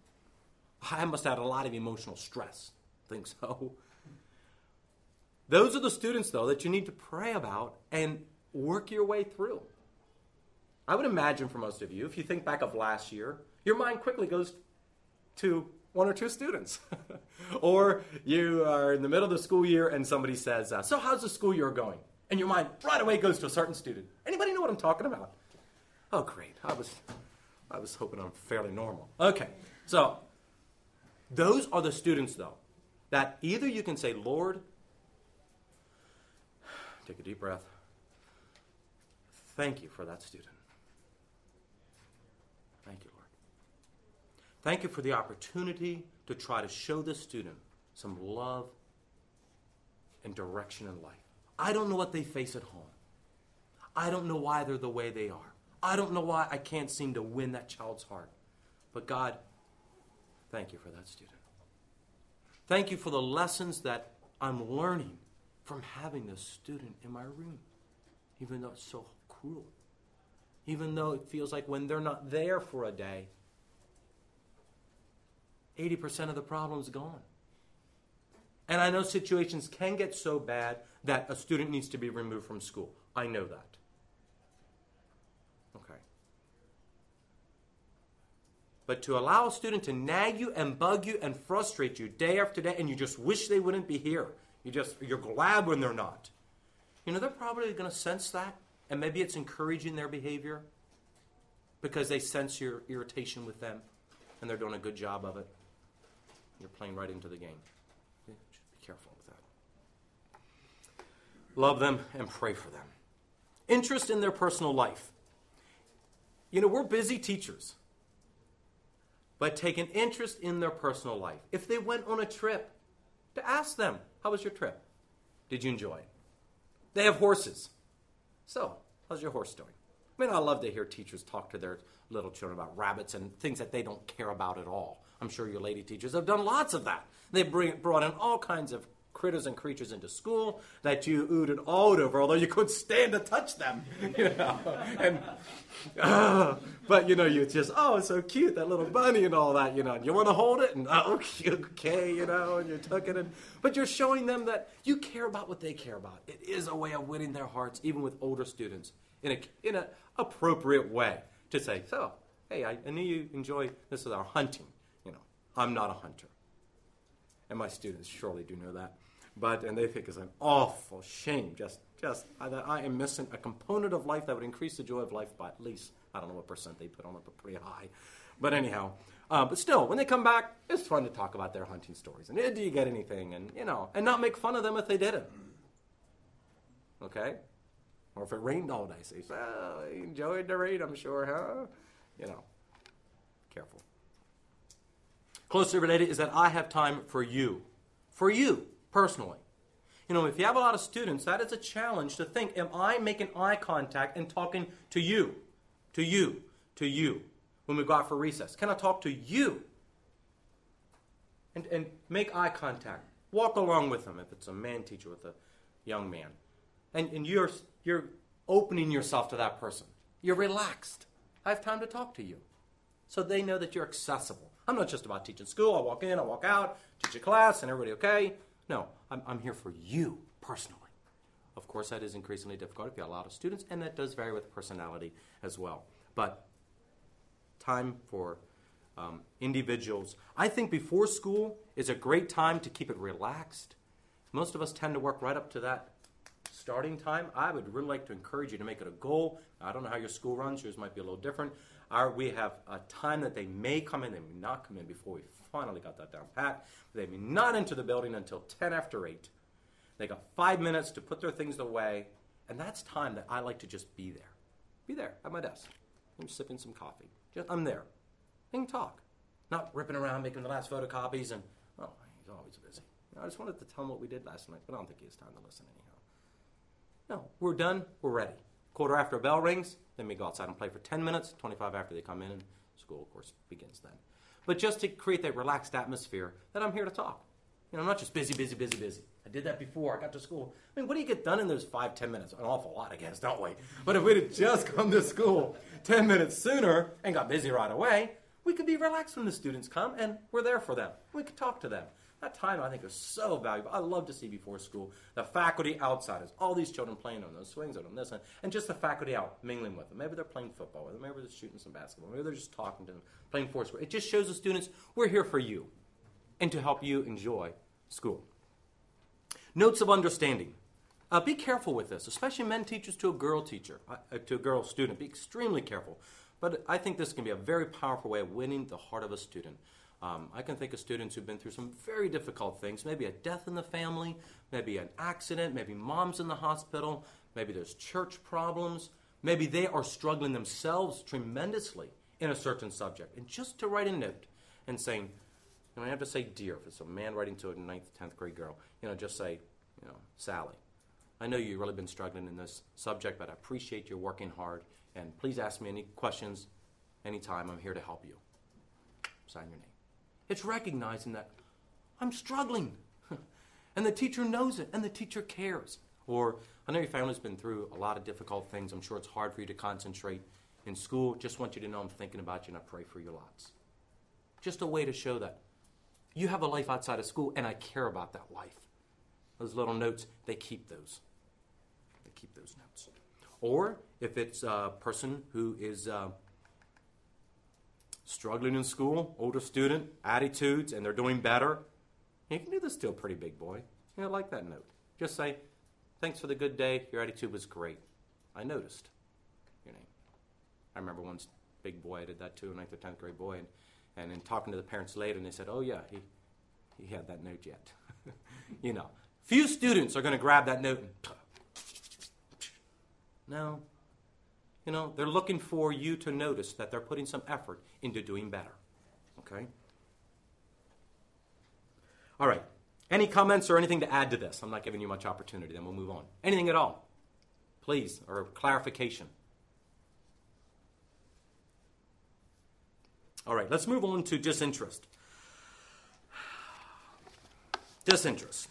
Speaker 1: I must have had a lot of emotional stress. I think so. Those are the students, though, that you need to pray about and work your way through. I would imagine for most of you, if you think back of last year, your mind quickly goes to one or two students. Or you are in the middle of the school year and somebody says, uh, so how's the school year going? And your mind right away goes to a certain student. Anybody know what I'm talking about? Oh, great. I was, I was hoping I'm fairly normal. Okay, so those are the students, though, that either you can say, Lord, take a deep breath. Thank you for that student. Thank you, Lord. Thank you for the opportunity to try to show this student some love and direction in life. I don't know what they face at home. I don't know why they're the way they are. I don't know why I can't seem to win that child's heart. But God, thank you for that student. Thank you for the lessons that I'm learning from having this student in my room, even though it's so cruel. Even though it feels like when they're not there for a day, eighty percent of the problem's gone. And I know situations can get so bad that a student needs to be removed from school. I know that. Okay. But to allow a student to nag you and bug you and frustrate you day after day, and you just wish they wouldn't be here. You just, you're glad when they're not. You know, they're probably going to sense that, and maybe it's encouraging their behavior because they sense your irritation with them, and they're doing a good job of it. You're playing right into the game. Yeah, just be careful with that. Love them and pray for them. Interest in their personal life. You know, we're busy teachers, but take an interest in their personal life. If they went on a trip, to ask them, how was your trip? Did you enjoy it? They have horses. So, how's your horse doing? I mean, I love to hear teachers talk to their little children about rabbits and things that they don't care about at all. I'm sure your lady teachers have done lots of that. They bring, brought in all kinds of critters and creatures into school that you oohed and awed over, although you couldn't stand to touch them. You know, and uh, but you know, you just, oh, it's so cute, that little bunny and all that. You know, and you want to hold it, and oh, okay, you know, and you took it, and but you're showing them that you care about what they care about. It is a way of winning their hearts, even with older students, in a in an appropriate way to say, so, hey, I, I knew you enjoy this is our hunting. You know, I'm not a hunter. And my students surely do know that. But, and they think it's an awful shame. Just, just, I, I am missing a component of life that would increase the joy of life by at least, I don't know what percent they put on it, but pretty high. But anyhow, uh, but still, when they come back, it's fun to talk about their hunting stories. And, eh, do you get anything? And, you know, and not make fun of them if they didn't. Okay? Or if it rained all day, say, well, you enjoyed the rain, I'm sure, huh? You know, careful. Closely related is that I have time for you. For you, personally. You know, if you have a lot of students, that is a challenge to think, am I making eye contact and talking to you? To you. To you. When we go out for recess. Can I talk to you? And, and make eye contact. Walk along with them if it's a man teacher with a young man. And, and you're, you're opening yourself to that person. You're relaxed. I have time to talk to you. So they know that you're accessible. I'm not just about teaching school. I walk in, I walk out, teach a class, and everybody okay? No, I'm, I'm here for you personally. Of course, that is increasingly difficult if you have a lot of students, and that does vary with personality as well. But time for um, individuals. I think before school is a great time to keep it relaxed. Most of us tend to work right up to that starting time. I would really like to encourage you to make it a goal. I don't know how your school runs. Yours might be a little different. Our, we have a time that they may come in. They may not come in before we finally got that down pat. They may not enter the building until ten after eight. They got five minutes to put their things away. And that's time that I like to just be there. Be there at my desk. I'm sipping some coffee. Just, I'm there. We can talk. Not ripping around making the last photocopies and, oh, he's always busy. You know, I just wanted to tell him what we did last night, but I don't think he has time to listen anyhow. No, we're done. We're ready. Quarter after a bell rings, then we go outside and play for ten minutes, twenty-five after they come in, and school, of course, begins then. But just to create that relaxed atmosphere that I'm here to talk. You know, I'm not just busy, busy, busy, busy. I did that before I got to school. I mean, what do you get done in those five, ten minutes? An awful lot, I guess, don't we? But if we'd have just come to school ten minutes sooner and got busy right away, we could be relaxed when the students come, and we're there for them. We could talk to them. That time, I think, is so valuable. I love to see before school the faculty outsiders, all these children playing on those swings on them, this, and, and just the faculty out mingling with them. Maybe they're playing football with them. Maybe they're shooting some basketball. Maybe they're just talking to them, playing foursquare. It just shows the students we're here for you and to help you enjoy school. Notes of understanding. Uh, be careful with this, especially men teachers to a girl teacher, uh, to a girl student. Be extremely careful. But I think this can be a very powerful way of winning the heart of a student. Um, I can think of students who've been through some very difficult things, maybe a death in the family, maybe an accident, maybe mom's in the hospital, maybe there's church problems, maybe they are struggling themselves tremendously in a certain subject. And just to write a note and saying, you know, I have to say dear, if it's a man writing to a ninth, tenth grade girl, you know, just say, you know, Sally, I know you've really been struggling in this subject, but I appreciate you working hard, and please ask me any questions anytime. I'm here to help you. Sign your name. It's recognizing that I'm struggling, and the teacher knows it, and the teacher cares. Or, I know your family's been through a lot of difficult things. I'm sure it's hard for you to concentrate in school. Just want you to know I'm thinking about you, and I pray for you lots. Just a way to show that you have a life outside of school, and I care about that life. Those little notes, they keep those. They keep those notes. Or, if it's a person who is uh, struggling in school, older student, attitudes, and they're doing better, you can do this to a pretty big boy. You know, like that note. Just say, thanks for the good day. Your attitude was great. I noticed your name. I remember one big boy I did that to, a ninth or tenth grade boy, and, and in talking to the parents later, and they said, oh, yeah, he, he had that note yet. You know, few students are going to grab that note and no. You know, they're looking for you to notice that they're putting some effort into doing better. Okay? All right. Any comments or anything to add to this? I'm not giving you much opportunity, then we'll move on. Anything at all? Please, or clarification. All right, let's move on to disinterest. Disinterest.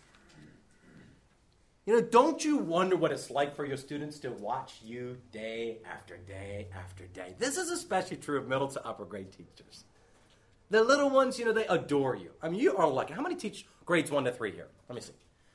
Speaker 1: You know, don't you wonder what it's like for your students to watch you day after day after day? This is especially true of middle to upper grade teachers. The little ones, you know, they adore you. I mean, you are lucky. How many teach grades one to three here? Let me see.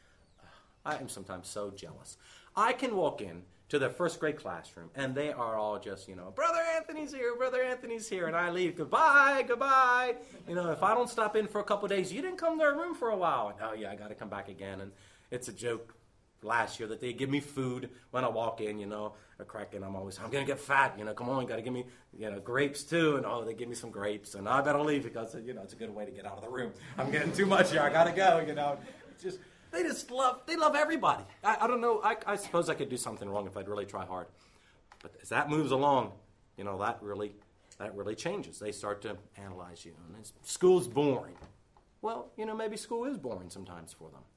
Speaker 1: I am sometimes so jealous. I can walk in to the first grade classroom, and they are all just, you know, Brother Anthony's here, Brother Anthony's here, and I leave, goodbye, goodbye. You know, if I don't stop in for a couple of days, you didn't come to our room for a while. And, oh, yeah, I got to come back again. And it's a joke last year that they give me food when I walk in, you know, a crack, and I'm always, I'm going to get fat, you know, come on, got to give me, you know, grapes too, and oh, they give me some grapes, and I better leave because, you know, it's a good way to get out of the room. I'm getting too much here, I got to go, you know. It's just, they just love, they love everybody. I, I don't know, I, I suppose I could do something wrong if I'd really try hard. But as that moves along, you know, that really, that really changes. They start to analyze you, and it's, school's boring. Well, you know, maybe school is boring sometimes for them.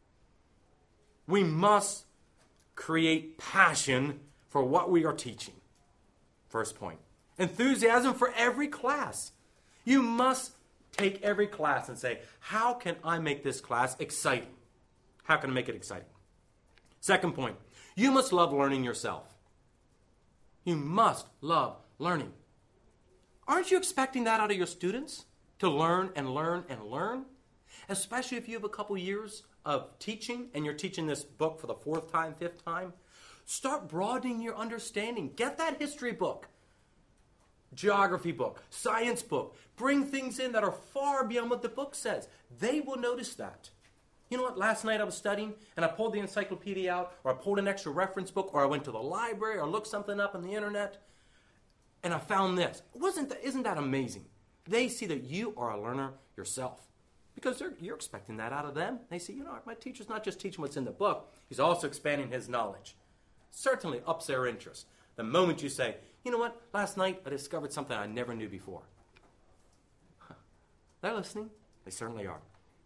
Speaker 1: We must create passion for what we are teaching. First point. Enthusiasm for every class. You must take every class and say, how can I make this class exciting? How can I make it exciting? Second point. You must love learning yourself. You must love learning. Aren't you expecting that out of your students? To learn and learn and learn? Especially if you have a couple years of teaching and you're teaching this book for the fourth time, fifth time. Start broadening your understanding. Get that history book, geography book, science book. Bring things in that are far beyond what the book says. They will notice that. You know what? Last night I was studying and I pulled the encyclopedia out, or I pulled an extra reference book, or I went to the library or looked something up on the internet and I found this. Wasn't that, isn't that amazing? They see that you are a learner yourself. Because you're expecting that out of them. They say, you know, my teacher's not just teaching what's in the book, he's also expanding his knowledge. Certainly ups their interest. The moment you say, you know what, last night I discovered something I never knew before. Huh. They're listening. They certainly are.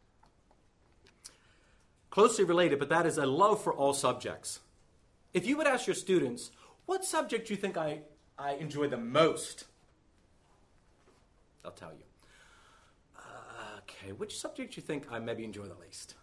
Speaker 1: Closely related, but that is a love for all subjects. If you would ask your students, what subject do you think I, I enjoy the most? They'll tell you. Okay, which subject do you think I maybe enjoy the least?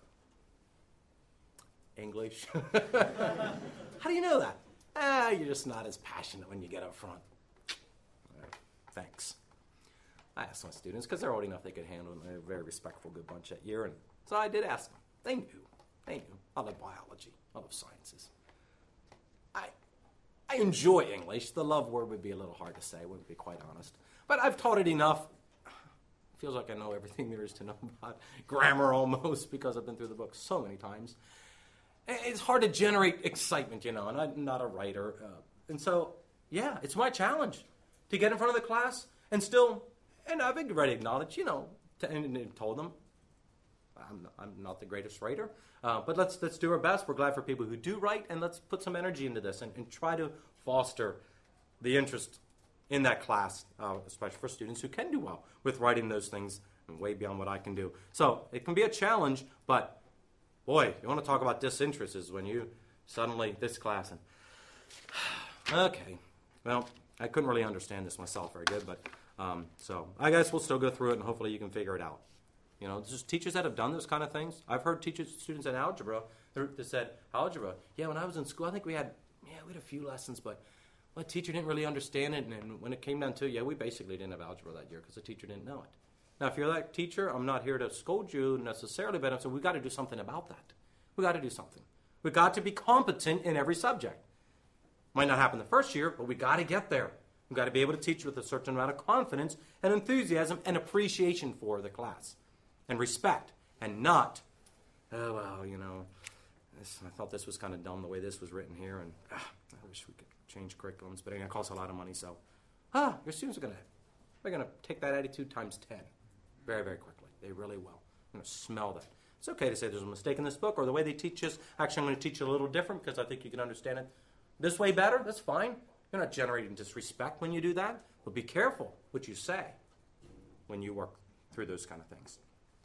Speaker 1: English. How do you know that? Ah, you're just not as passionate when you get up front. All right, thanks. I asked my students, because they're old enough they could handle it. They're a very respectful, good bunch that year, and So I did ask them. They knew. They knew. I love biology. I love sciences. I I enjoy English. The love word would be a little hard to say, wouldn't be quite honest. But I've taught it enough. Feels like I know everything there is to know about grammar almost because I've been through the book so many times. It's hard to generate excitement, you know, and I'm not a writer. Uh, and so, yeah, it's my challenge to get in front of the class and still, and I've already acknowledged, you know, to, and, and told them, I'm not, I'm not the greatest writer, uh, but let's let's do our best. We're glad for people who do write, and let's put some energy into this and, and try to foster the interest in that class, uh, especially for students who can do well with writing those things and way beyond what I can do. So it can be a challenge, but boy, you want to talk about disinterest is when you suddenly, this class, and okay, well, I couldn't really understand this myself very good, but um, so I guess we'll still go through it and hopefully you can figure it out. You know, there's teachers that have done those kind of things. I've heard teachers, students in algebra that said, algebra, yeah, when I was in school, I think we had, yeah, we had a few lessons, but well, the teacher didn't really understand it, and, and when it came down to it, yeah, we basically didn't have algebra that year because the teacher didn't know it. Now, if you're that teacher, I'm not here to scold you necessarily, but I'm saying we've got to do something about that. We've got to do something. We've got to be competent in every subject. Might not happen the first year, but we've got to get there. We've got to be able to teach with a certain amount of confidence and enthusiasm and appreciation for the class and respect, and not, oh, well, you know, this, I thought this was kind of dumb the way this was written here, and ah, I wish we could change curriculums, but it costs a lot of money, so, ah, your students are going to, they're going to take that attitude times ten very, very quickly. They really will. They're going to smell that. It's okay to say there's a mistake in this book, or the way they teach us, actually I'm going to teach you a little different because I think you can understand it this way better. That's fine. You're not generating disrespect when you do that, but be careful what you say when you work through those kind of things.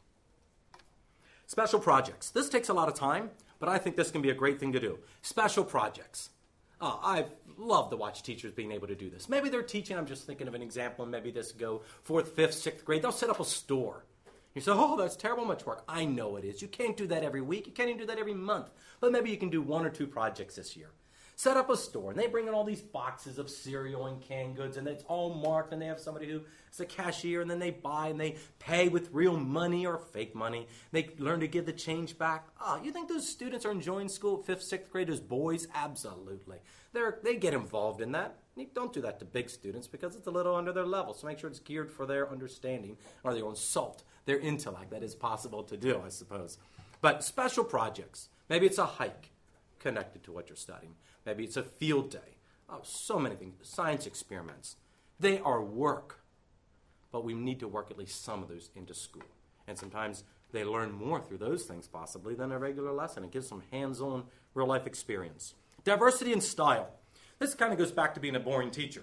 Speaker 1: Special projects. This takes a lot of time, but I think this can be a great thing to do. Special projects. Uh, I've loved to watch teachers being able to do this. Maybe they're teaching, I'm just thinking of an example, and maybe this go fourth, fifth, sixth grade. They'll set up a store. You say, oh, that's terrible much work. I know it is. You can't do that every week. You can't even do that every month. But maybe you can do one or two projects this year. Set up a store, and they bring in all these boxes of cereal and canned goods, and it's all marked, and they have somebody who is a cashier, and then they buy, and they pay with real money or fake money. They learn to give the change back. Oh, you think those students are enjoying school at fifth, sixth grade as boys? Absolutely. They're, they get involved in that. You don't do that to big students because it's a little under their level, so make sure it's geared for their understanding or their insult, their intellect. That is possible to do, I suppose. But special projects. Maybe it's a hike connected to what you're studying. Maybe it's a field day. Oh, so many things. Science experiments. They are work. But we need to work at least some of those into school. And sometimes they learn more through those things possibly than a regular lesson. It gives them hands-on, real-life experience. Diversity and style. This kind of goes back to being a boring teacher.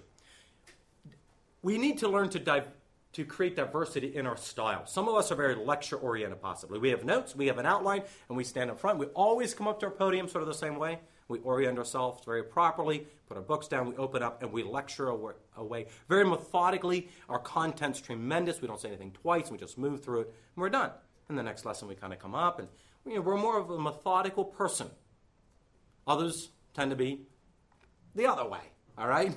Speaker 1: We need to learn to dive, to create diversity in our style. Some of us are very lecture-oriented possibly. We have notes, we have an outline, and we stand up front. We always come up to our podium sort of the same way. We orient ourselves very properly, put our books down, we open up, and we lecture away very methodically. Our content's tremendous. We don't say anything twice. We just move through it, and we're done. In the next lesson, we kind of come up, and you know, we're more of a methodical person. Others tend to be the other way, all right?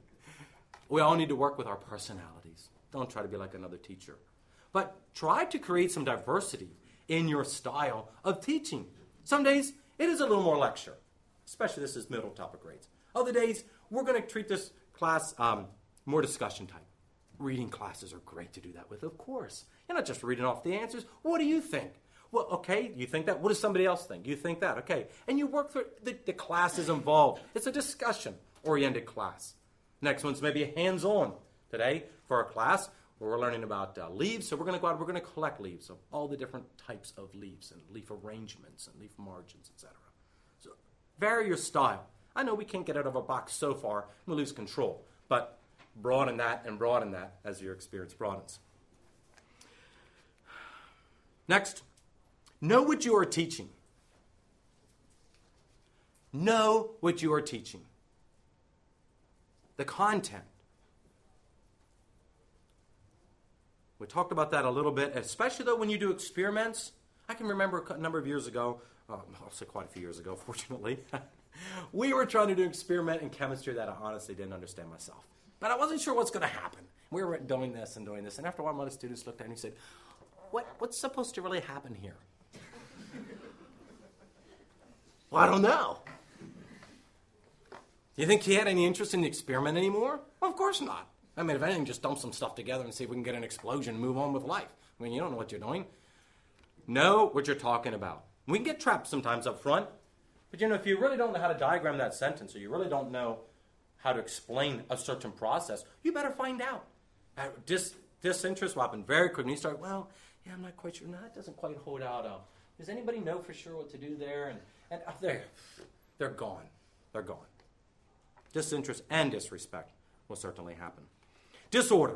Speaker 1: We all need to work with our personalities. Don't try to be like another teacher. But try to create some diversity in your style of teaching. Some days, it is a little more lecture. Especially this is middle topic grades. Other days, we're going to treat this class um, more discussion type. Reading classes are great to do that with, of course. You're not just reading off the answers. What do you think? Well, okay, you think that. What does somebody else think? You think that. Okay. And you work through, the, the class is involved. It's a discussion-oriented class. Next one's maybe a hands-on. Today, for our class, we're learning about uh, leaves. So we're going to go out, we're going to collect leaves of all the different types of leaves and leaf arrangements and leaf margins, et cetera. So vary your style. I know we can't get out of a box so far, we lose control. But broaden that and broaden that as your experience broadens. Next, know what you are teaching. Know what you are teaching. The content. We talked about that a little bit, especially though when you do experiments. I can remember a number of years ago, um, I'll say quite a few years ago, fortunately, we were trying to do an experiment in chemistry that I honestly didn't understand myself. But I wasn't sure what's going to happen. We were doing this and doing this, and after a while, one of the students looked at me and he said, what, what's supposed to really happen here? Well, I don't know. Do you think he had any interest in the experiment anymore? Well, of course not. I mean, if anything, just dump some stuff together and see if we can get an explosion and move on with life. I mean, you don't know what you're doing. Know what you're talking about. We can get trapped sometimes up front. But, you know, if you really don't know how to diagram that sentence, or you really don't know how to explain a certain process, you better find out. Uh, dis, disinterest will happen very quickly. You start, well, yeah, I'm not quite sure. No, that doesn't quite hold out. Uh, does anybody know for sure what to do there? And, and uh, they're, they're gone. They're gone. Disinterest and disrespect will certainly happen. Disorder.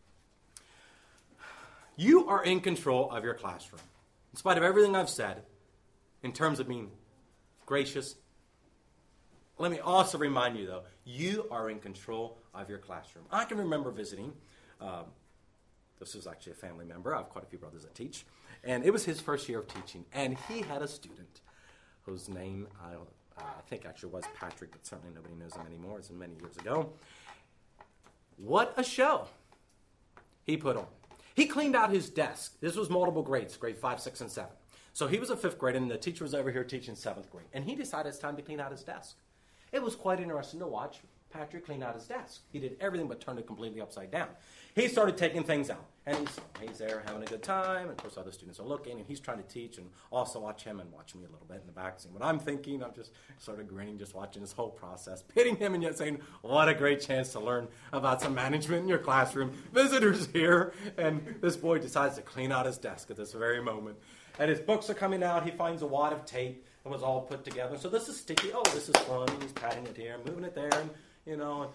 Speaker 1: You are in control of your classroom. In spite of everything I've said, in terms of being gracious, let me also remind you, though, you are in control of your classroom. I can remember visiting. Um, this is actually a family member. I have quite a few brothers that teach. And it was his first year of teaching. And he had a student whose name, I, uh, I think actually was Patrick, but certainly nobody knows him anymore. It's many years ago. What a show he put on. He cleaned out his desk. This was multiple grades, grade five, six, and seven. So he was a fifth grade, and the teacher was over here teaching seventh grade. And he decided it's time to clean out his desk. It was quite interesting to watch Patrick clean out his desk. He did everything but turn it completely upside down. He started taking things out. And he's, he's there having a good time. And of course, other students are looking. And he's trying to teach and also watch him and watch me a little bit in the back. Seeing what I'm thinking. I'm just sort of grinning, just watching this whole process. Pitying him and yet saying, what a great chance to learn about some management in your classroom. Visitors here. And this boy decides to clean out his desk at this very moment. And his books are coming out. He finds a wad of tape that was all put together. So this is sticky. Oh, this is fun. He's patting it here, moving it there, and, you know,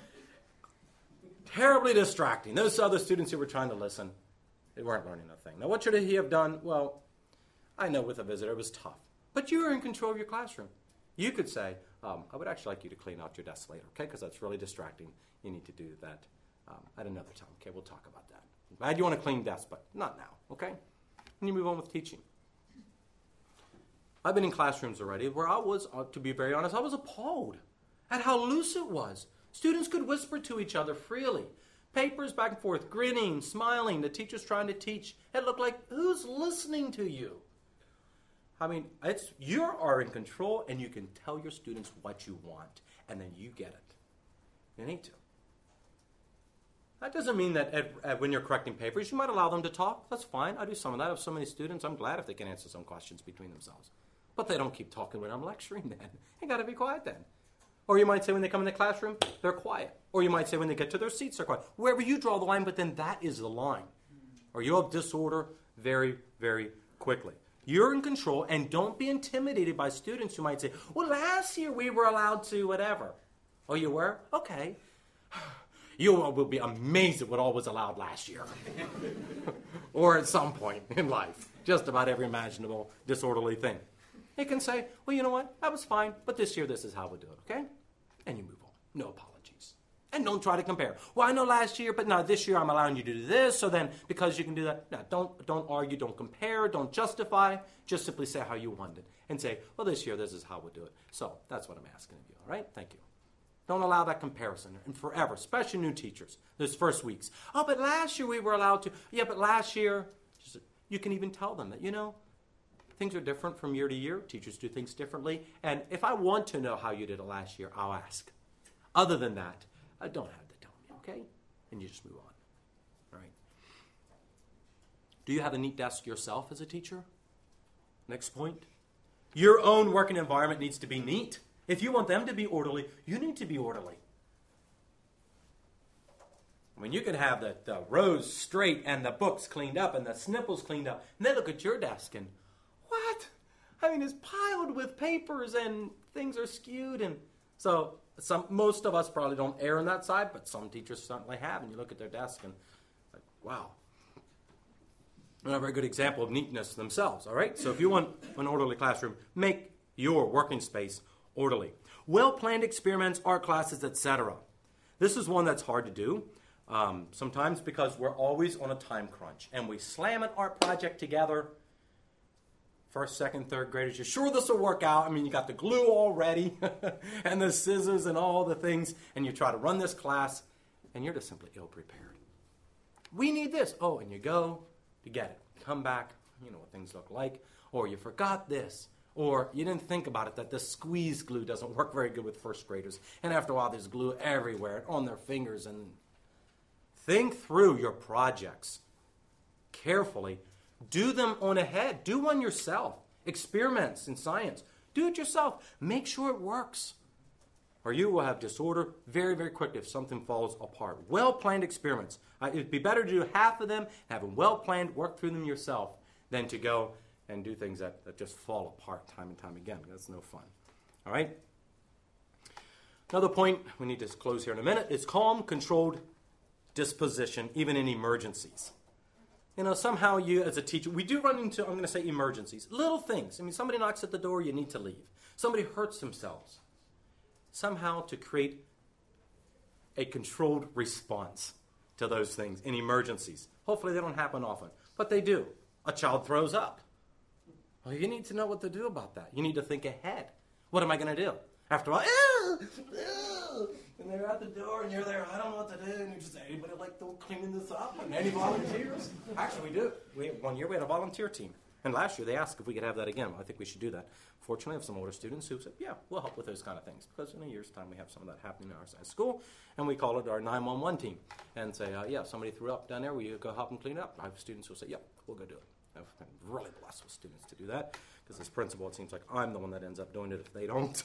Speaker 1: terribly distracting. Those other students who were trying to listen, they weren't learning a thing. Now, what should he have done? Well, I know with a visitor it was tough. But you are in control of your classroom. You could say, um, I would actually like you to clean out your desk later, okay, because that's really distracting. You need to do that um, at another time. Okay, we'll talk about that. I'm glad you want a clean desk, but not now, okay? And you move on with teaching. I've been in classrooms already where I was, uh, to be very honest, I was appalled at how loose it was. Students could whisper to each other freely. Papers back and forth, grinning, smiling, the teacher's trying to teach. It looked like, who's listening to you? I mean, it's you are in control, and you can tell your students what you want, and then you get it. You need to. That doesn't mean that at, at, when you're correcting papers, you might allow them to talk. That's fine. I do some of that. I have so many students. I'm glad if they can answer some questions between themselves. But they don't keep talking when I'm lecturing then. You got to be quiet then. Or you might say when they come in the classroom, they're quiet. Or you might say when they get to their seats, they're quiet. Wherever you draw the line, but then that is the line. Or you'll have disorder very, very quickly. You're in control, and don't be intimidated by students who might say, well, last year we were allowed to whatever. Oh, you were? Okay. You will be amazed at what all was allowed last year. Or at some point in life. Just about every imaginable disorderly thing. You can say, well, you know what? That was fine, but this year this is how we'll do it, okay? And you move on. No apologies. And don't try to compare. Well, I know last year, but now this year I'm allowing you to do this, so then because you can do that, no, don't, don't argue, don't compare, don't justify. Just simply say how you want it. And say, well, this year this is how we'll do it. So that's what I'm asking of you, all right? Thank you. Don't allow that comparison. And forever, especially new teachers, those first weeks. Oh, but last year we were allowed to. Yeah, but last year, just, you can even tell them that, you know, things are different from year to year. Teachers do things differently. And if I want to know how you did it last year, I'll ask. Other than that, I don't have to tell me, okay? And you just move on, all right? Do you have a neat desk yourself as a teacher? Next point. Your own working environment needs to be neat. If you want them to be orderly, you need to be orderly. I mean, you can have the, the rows straight and the books cleaned up and the snipples cleaned up. And then look at your desk and, what? I mean, it's piled with papers and things are skewed. And so some, most of us probably don't err on that side, but some teachers certainly have. And you look at their desk and, like, wow. Not a very good example of neatness themselves, all right? So if you want an orderly classroom, make your working space orderly. Well-planned experiments, art classes, et cetera. This is one that's hard to do, um, sometimes because we're always on a time crunch. And we slam an art project together. First, second, third graders, you're sure this will work out. I mean, you got the glue already and the scissors and all the things. And you try to run this class, and you're just simply ill-prepared. We need this. Oh, and you go to get it. Come back, you know what things look like. Or you forgot this. Or you didn't think about it that the squeeze glue doesn't work very good with first graders. And after a while, there's glue everywhere on their fingers. And think through your projects carefully. Do them on ahead. Do one yourself. Experiments in science. Do it yourself. Make sure it works. Or you will have disorder very, very quickly if something falls apart. Well-planned experiments. Uh, it'd be better to do half of them, have them well-planned, work through them yourself, than to go and do things that, that just fall apart time and time again. That's no fun. All right? Another point, we need to close here in a minute, is calm, controlled disposition, even in emergencies. You know, somehow you, as a teacher, we do run into, I'm going to say, emergencies. Little things. I mean, somebody knocks at the door, you need to leave. Somebody hurts themselves. Somehow to create a controlled response to those things in emergencies. Hopefully they don't happen often, but they do. A child throws up. Well, you need to know what to do about that. You need to think ahead. What am I going to do? After all, ew, ew, and they're at the door, and you're there, I don't know what to do, and you just say, anybody like to cleaning this up? And any volunteers? Actually, we do. We, one year we had a volunteer team. And last year they asked if we could have that again. Well, I think we should do that. Fortunately, I have some older students who said, yeah, we'll help with those kind of things. Because in a year's time, we have some of that happening in our school. And we call it our nine one one team. And say, uh, yeah, somebody threw up down there. Will you go help them clean it up? I have students who say, yeah, we'll go do it. I've been really blessed with students to do that. Because as principal, it seems like I'm the one that ends up doing it if they don't.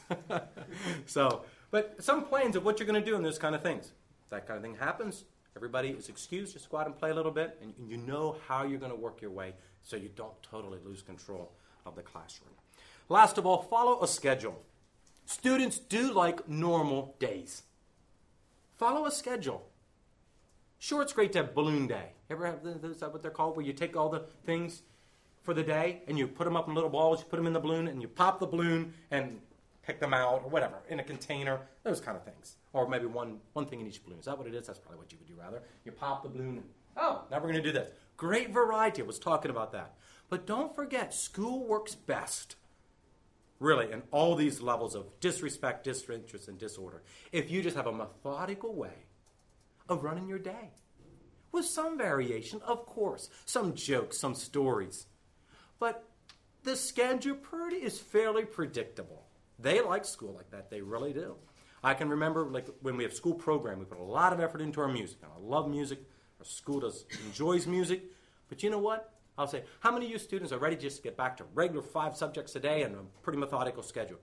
Speaker 1: So, but some plans of what you're going to do in those kind of things. If that kind of thing happens, everybody is excused. Just go out and play a little bit. And, and you know how you're going to work your way so you don't totally lose control of the classroom. Last of all, follow a schedule. Students do like normal days. Follow a schedule. Sure, it's great to have balloon day. Ever have, is that what they're called? Where you take all the things for the day and you put them up in little balls, you put them in the balloon, and you pop the balloon and pick them out or whatever, in a container, those kind of things. Or maybe one, one thing in each balloon. Is that what it is? That's probably what you would do rather. You pop the balloon and, oh, now we're going to do this. Great variety. I was talking about that. But don't forget, school works best, really, in all these levels of disrespect, disinterest, and disorder, if you just have a methodical way of running your day. With some variation, of course. Some jokes, some stories. But the schedule pretty is fairly predictable. They like school like that. They really do. I can remember like when we have school program, we put a lot of effort into our music. And I love music. Our school does enjoys music. But you know what? I'll say, how many of you students are ready just to get back to regular five subjects a day and a pretty methodical schedule?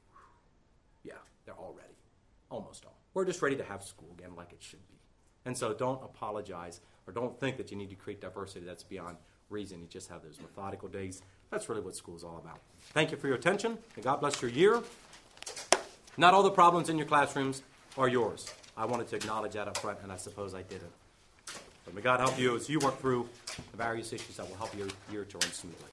Speaker 1: Yeah, they're all ready. Almost all. We're just ready to have school again like it should be. And so don't apologize or don't think that you need to create diversity. That's beyond reason. You just have those methodical days. That's really what school is all about. Thank you for your attention, and God bless your year. Not all the problems in your classrooms are yours. I wanted to acknowledge that up front, and I suppose I didn't. But may God help you as you work through the various issues that will help your year to run smoothly.